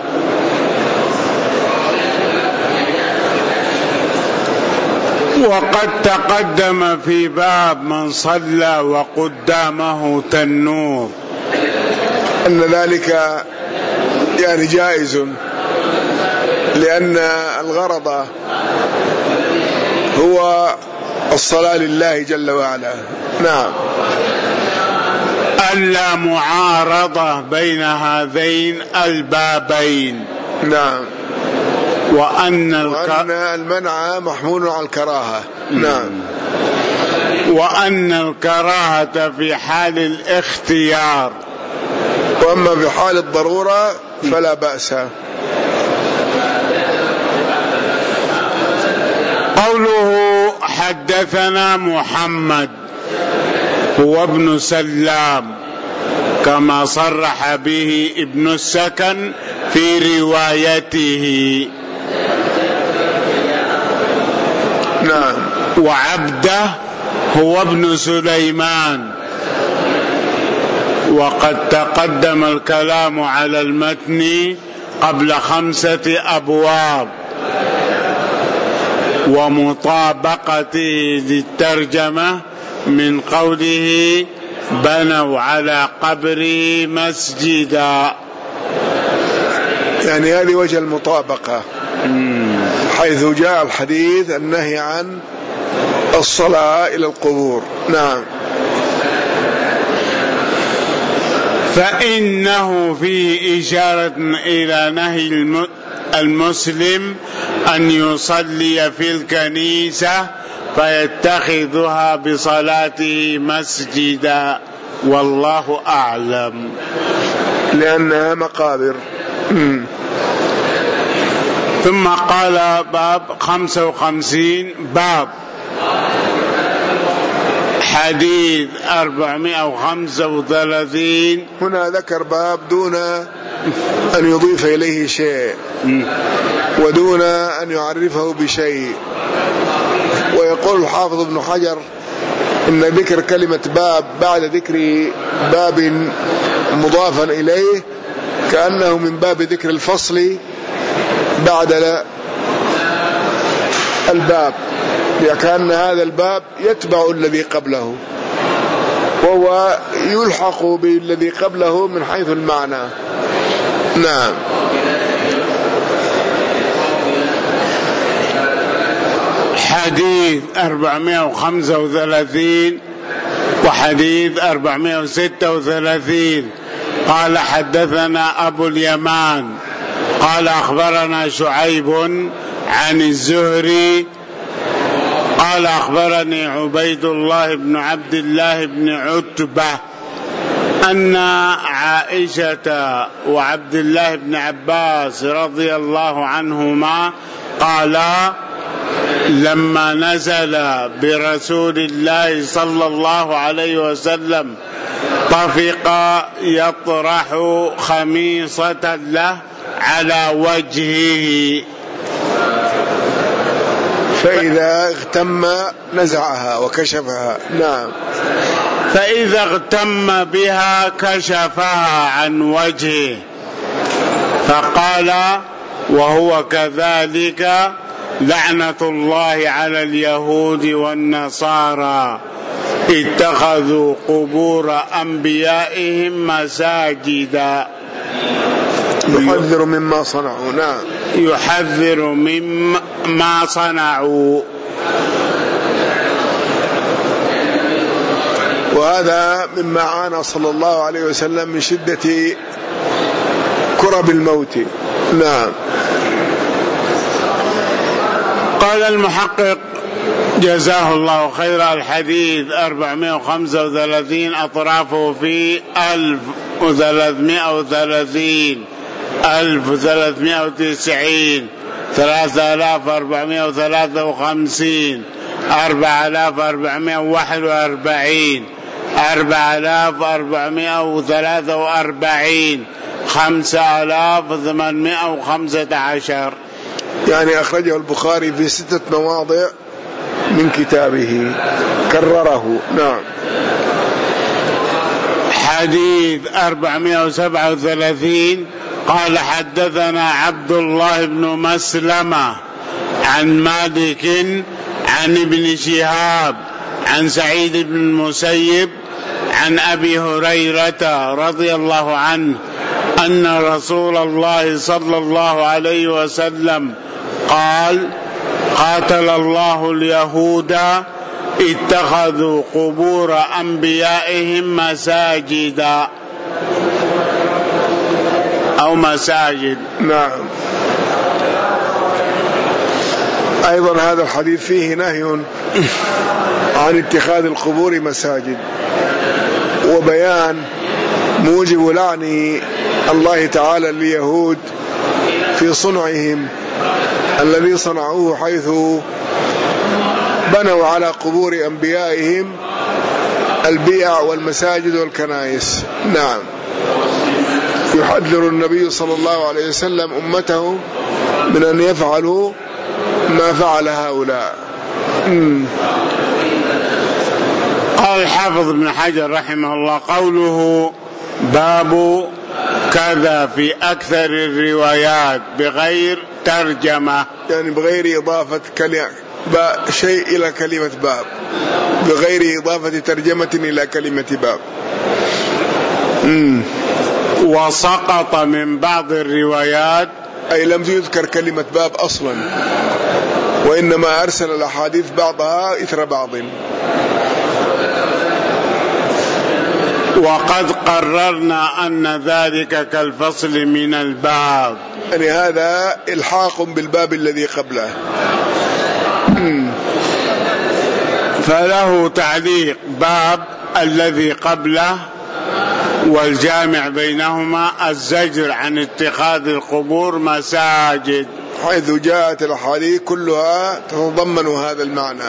S2: وقد تقدم في باب من صلى وقدامه تنور
S1: أن ذلك يعني جائز، لأن الغرض هو الصلاة لله جل وعلا. نعم.
S2: ألا معارضة بين هذين البابين.
S1: نعم.
S2: وأن
S1: المنع محمول على الكراهة. نعم.
S2: وأن الكراهة في حال الاختيار،
S1: وأما في حال الضرورة فلا بأس.
S2: قوله حدثنا محمد هو ابن سلام كما صرح به ابن السكن في روايته.
S1: نعم.
S2: وعبده هو ابن سليمان. وقد تقدم الكلام على المتن قبل 5 أبواب، ومطابقته للترجمة من قوله بنوا على قبره مسجدا.
S1: يعني هذه وجه المطابقة، حيث جاء الحديث النهي عن الصلاة إلى القبور. نعم.
S2: فإنه فيه إشارة إلى نهي المسلم أن يصلي في الكنيسة فيتخذها بصلاته مسجدا، والله أعلم،
S1: لأنها مقابر.
S2: ثم قال باب 55 باب حديث 435.
S1: هنا ذكر باب دون أن يضيف إليه شيء ودون أن يعرفه بشيء. ويقول الحافظ ابن حجر إن ذكر كلمة باب بعد ذكر باب مضافا إليه كأنه من باب ذكر الفصل بعد الباب، لكأن هذا الباب يتبع الذي قبله، وهو يلحق بالذي قبله من حيث المعنى. نعم.
S2: حديث 435 وحديث 436. قال حدثنا أبو اليمان قال أخبرنا شعيب عن الزهري قال أخبرني عبيد الله بن عبد الله بن عتبة أن عائشة وعبد الله بن عباس رضي الله عنهما قالا لما نزل برسول الله صلى الله عليه وسلم طفق يطرح خميصة له على وجهه،
S1: فإذا اغتم نزعها وكشفها. نعم.
S2: فإذا اغتم بها كشفها عن وجهه، فقال وهو كذلك لعنة الله على اليهود والنصارى اتخذوا قبور أنبيائهم مساجدا.
S1: يحذر مما صنعوا. نعم.
S2: يحذر مما صنعوا.
S1: وهذا مما عانى صلى الله عليه وسلم من شدة كرب الموت. نعم.
S2: قال المحقق جزاه الله خير الحديث 435 أطرافه في 1330 1390 3453 4441 4443 5815.
S1: يعني أخرجه البخاري في 6 مواضع من كتابه كرره. نعم.
S2: حديث 437 قال حدثنا عبد الله بن مسلمة عن مالك عن ابن شهاب عن سعيد بن المسيب عن أبي هريرة رضي الله عنه أن رسول الله صلى الله عليه وسلم قال قاتل الله اليهود اتخذوا قبور أنبيائهم مساجدا أو مساجد.
S1: نعم. أيضا هذا الحديث فيه نهي عن اتخاذ القبور مساجد، وبيان موجب لعن الله تعالى اليهود في صنعهم الذي صنعوه، حيث بنوا على قبور أنبيائهم البيع والمساجد والكنائس. نعم. يحذر النبي صلى الله عليه وسلم أمته من أن يفعلوا ما فعل هؤلاء.
S2: قال الحافظ ابن حجر رحمه الله قوله باب كذا في أكثر الروايات بغير ترجمة،
S1: يعني بغير إضافة شيء إلى كلمة باب بغير إضافة ترجمة إلى كلمة باب.
S2: وسقط من بعض الروايات،
S1: أي لم يذكر كلمة باب أصلا، وإنما أرسل الأحاديث بعضها إثر بعض.
S2: وقد قررنا أن ذلك كالفصل من الباب،
S1: يعني هذا إلحاق بالباب الذي قبله.
S2: فله تعليق باب الذي قبله، والجامع بينهما الزجر عن اتخاذ القبور مساجد،
S1: حيث جاءت الأحاديث كلها تتضمن هذا المعنى.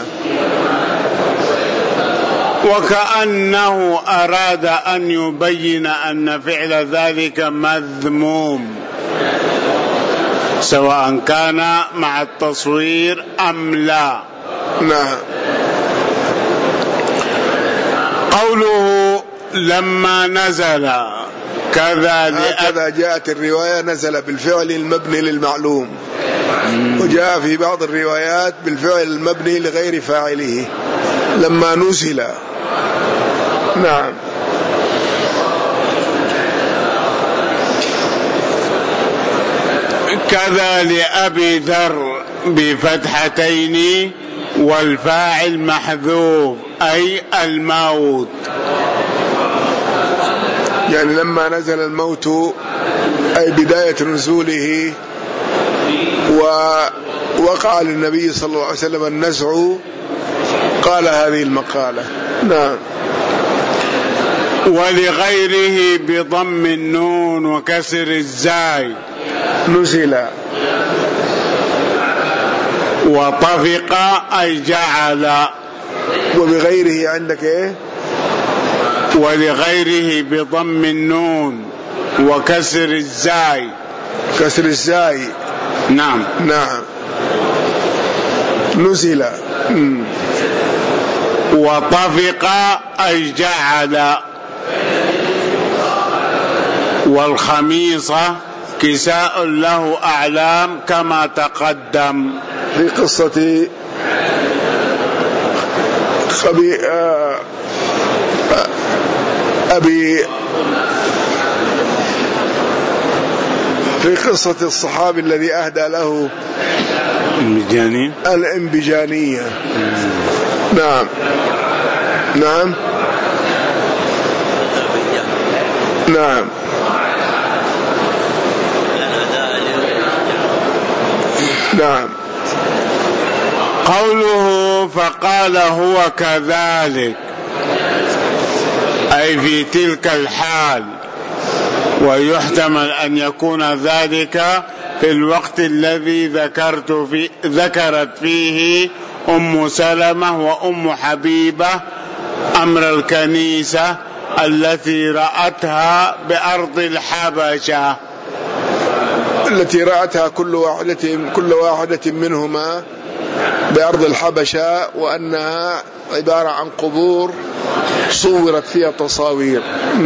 S2: وكأنه أراد أن يبين أن فعل ذلك مذموم، سواء كان مع التصوير أم لا.
S1: نعم.
S2: قوله لما نزل
S1: هكذا جاءت الرواية، نزل بالفعل المبني للمعلوم، وجاء في بعض الروايات بالفعل المبني لغير فاعله لما نزل. نعم.
S2: كذا لأبي ذر بفتحتين والفاعل محذوف، أي الموت.
S1: يعني لما نزل الموت أي بداية نزوله، ووقع للنبي صلى الله عليه وسلم النزع، قال هذه المقالة. نعم.
S2: ولغيره بضم النون وكسر الزاي
S1: نزل.
S2: وطفق أي جعل.
S1: وبغيره عندك إيه؟
S2: ولغيره بضم النون وكسر الزاي.
S1: كسر الزاي.
S2: نعم.
S1: نعم. نزل.
S2: وطفق أي جعل. والخميصة كساء له أعلام كما تقدم
S1: في قصة في قصة الصحابي الذي أهدى له الإنبجانية. نعم. نعم. نعم. نعم.
S2: قوله فقال هو كذلك أي في تلك الحال، ويحتمل أن يكون ذلك في الوقت الذي ذكرت فيه أم سلمة وأم حبيبة أمر الكنيسة التي رأتها بأرض الحبشة،
S1: التي رأتها كل واحدة منهما بأرض الحبشة، وأنها عبارة عن قبور صورت فيها تصاوير.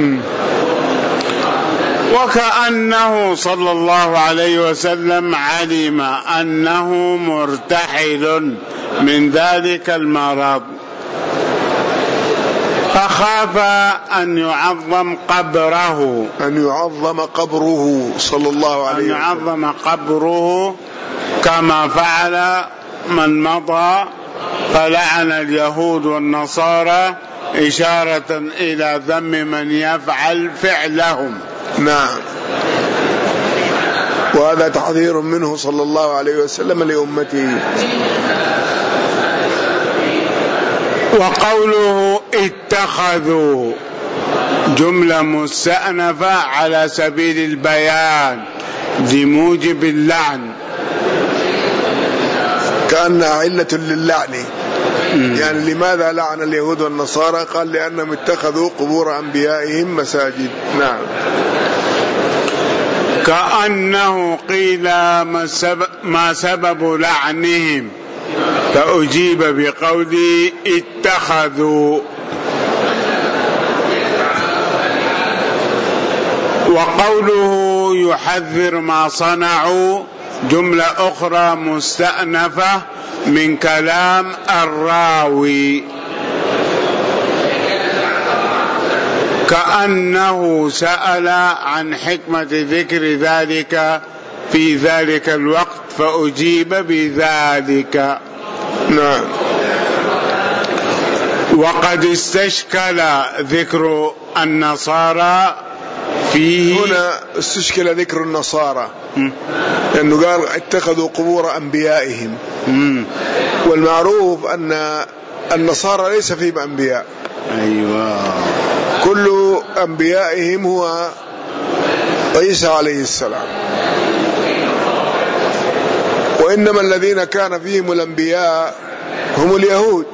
S2: وكأنه صلى الله عليه وسلم علم أنه مرتحل من ذلك المرض، فخاف أن يعظم قبره،
S1: صلى الله عليه وسلم،
S2: أن يعظم قبره كما فعل من مضى، فلعن اليهود والنصارى إشارة إلى ذم من يفعل فعلهم.
S1: نعم. وهذا تحذير منه صلى الله عليه وسلم لأمته.
S2: وقوله اتخذوا جملة مستأنفة على سبيل البيان لموجب اللعن،
S1: كأنها علة للعن. يعني لماذا لعن اليهود والنصارى؟ قال لأنهم اتخذوا قبور أنبيائهم مساجد. نعم.
S2: كأنه قيل ما سبب لعنهم، فأجيب بقوله اتخذوا. وقوله يحذر ما صنعوا جملة أخرى مستأنفة من كلام الراوي، كأنه سأل عن حكمة ذكر ذلك في ذلك الوقت فأجيب بذلك.
S1: نعم.
S2: وقد استشكل ذكر النصارى فيه.
S1: هنا استشكل ذكر النصارى لأنه قال اتخذوا قبور أنبيائهم، والمعروف أن النصارى ليس فيهم أنبياء.
S2: أيوة.
S1: كل أنبيائهم هو عيسى عليه السلام، وإنما الذين كان فيهم الأنبياء هم اليهود.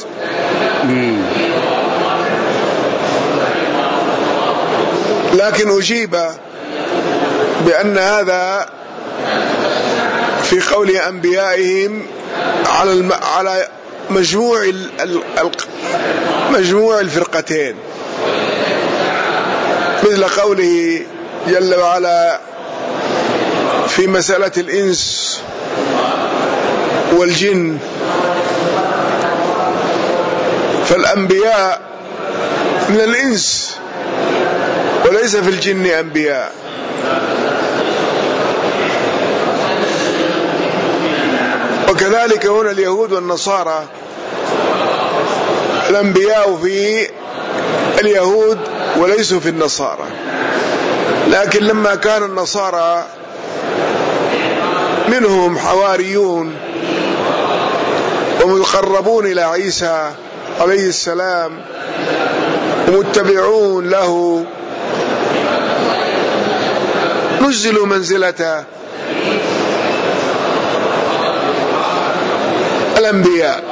S1: لكن أجيب بأن هذا في قول أنبيائهم على مجموع الفرقتين، مثل قوله جل وعلا في مسألة الإنس والجن، فالأنبياء من الإنس وليس في الجن أنبياء. وكذلك هنا اليهود والنصارى، الأنبياء في اليهود وليسوا في النصارى. لكن لما كان النصارى منهم حواريون ومقربون إلى عيسى عليه السلام ومتبعون له، نزلوا منزلة الأنبياء.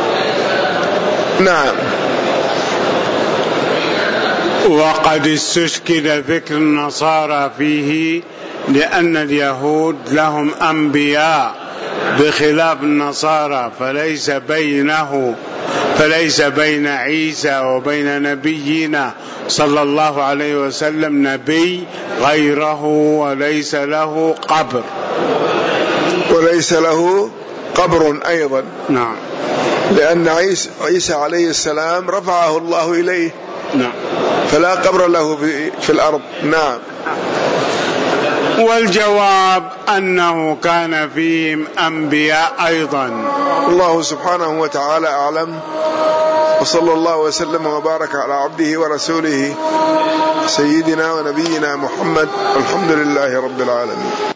S1: نعم.
S2: وقد استشكل ذكر النصارى فيه لأن اليهود لهم أنبياء بخلاف النصارى، فليس بين عيسى وبين نبينا صلى الله عليه وسلم نبي غيره، وليس له
S1: قبر أيضا.
S2: نعم.
S1: لأن عيسى عليه السلام رفعه الله إليه.
S2: نعم.
S1: فلا قبر له في الأرض. نعم.
S2: والجواب أنه كان فيهم أنبياء أيضا.
S1: الله سبحانه وتعالى أعلم، وصلى الله وسلم وبارك على عبده ورسوله سيدنا ونبينا محمد، الحمد لله رب العالمين.